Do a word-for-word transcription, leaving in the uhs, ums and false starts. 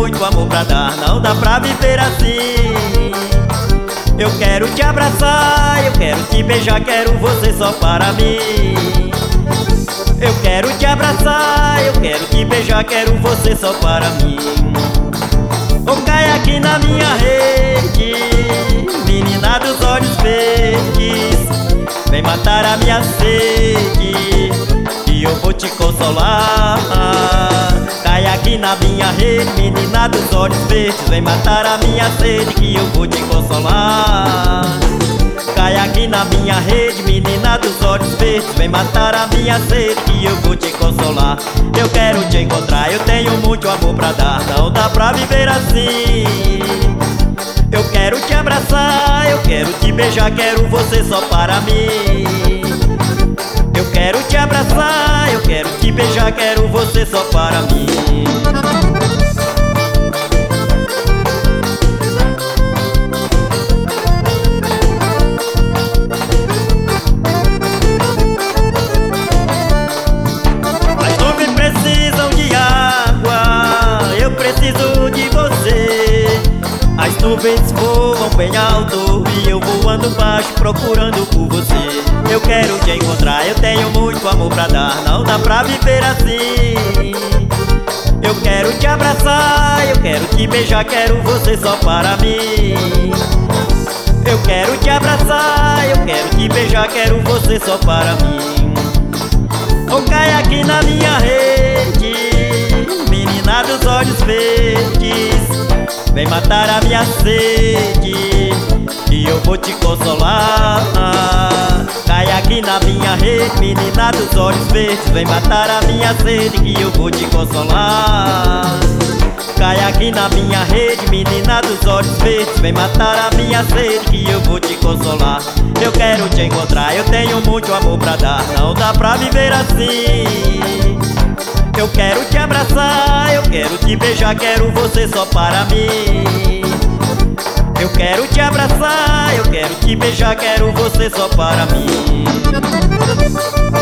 muito amor pra dar, não dá pra viver assim. Eu quero te abraçar, eu quero te beijar, quero você só para mim. Eu quero te abraçar, eu quero te beijar, quero você só para mim. Ou cai aqui na minha rede, menina dos olhos verdes, vem matar a minha sede, e eu vou te consolar. Cai aqui na minha rede, menina dos olhos verdes, vem matar a minha sede, que eu vou te consolar. Cai aqui na minha rede, menina dos olhos verdes, vem matar a minha sede, que eu vou te consolar. Eu quero te encontrar, eu tenho muito amor pra dar, não dá pra viver assim. Eu quero te abraçar, eu quero te beijar, quero você só para mim. Eu quero te abraçar, eu quero te beijar, quero você só para mim. As nuvens precisam de água, eu preciso de você. As nuvens voam bem alto e eu voando baixo procurando por você. Eu quero te encontrar, eu tenho muito amor pra dar, não dá pra viver assim. Eu quero te abraçar, eu quero te beijar, quero você só para mim. Eu quero te abraçar, eu quero te beijar, quero você só para mim. Ou cai aqui na minha rede, menina dos olhos verdes, vem matar a minha sede, e eu vou te consolar. Cai aqui na minha rede, menina dos olhos verdes, vem matar a minha sede, que eu vou te consolar. Cai aqui na minha rede, menina dos olhos verdes, vem matar a minha sede, que eu vou te consolar. Eu quero te encontrar, eu tenho muito amor pra dar, não dá pra viver assim. Eu quero te abraçar, eu quero te beijar, quero você só para mim. Eu quero te abraçar, eu quero te beijar, quero você só para mim.